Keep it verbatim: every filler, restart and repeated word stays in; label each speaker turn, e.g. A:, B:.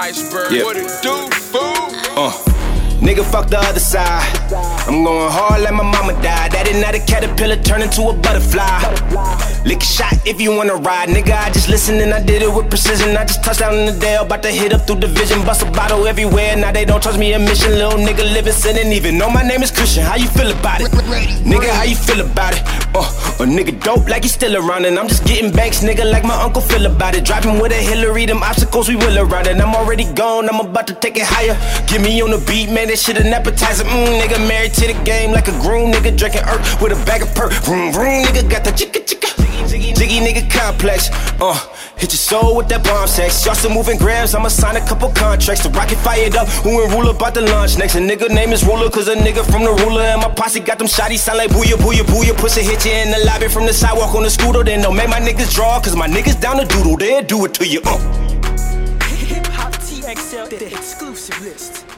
A: Iceberg,
B: yeah.
A: What it do, fool?
B: Uh. Nigga, fuck the other side. I'm going hard like my mama died. That is not a caterpillar, turn into a butterfly. Lick a shot if you wanna ride. Nigga, I just listened and I did it with precision. I just touched down in the Dale, about to hit up through division. Bust a bottle everywhere, now they don't trust me a mission. Little nigga living sin and even know my name is Christian. How you feel about it? Nigga, how you feel about it? Uh, a nigga dope like he's still around. And I'm just getting banks, nigga, like my uncle feel about it. Driving with a Hillary, them obstacles we will around it. I'm already gone, I'm about to take it higher. Get me on the beat, man, that shit an appetizer. Mmm, nigga married to the game like a groom. Nigga drinking earth with a bag of perk. Vroom, vroom, nigga got the chicka chicka. Jiggy nigga complex, uh, hit your soul with that bomb sex. Y'all still moving grams, I'ma sign a couple contracts. The rocket fired up, who and ruler about to launch next. A nigga name is Ruler, cause a nigga from the ruler. And my posse got them shotties, sound like booyah, booyah, booyah. Pussy hit you in the lobby from the sidewalk on the scooter. Then don't make my niggas draw, cause my niggas down to doodle. They'll do it to you, uh.
C: Hip Hop T X L, the exclusive list.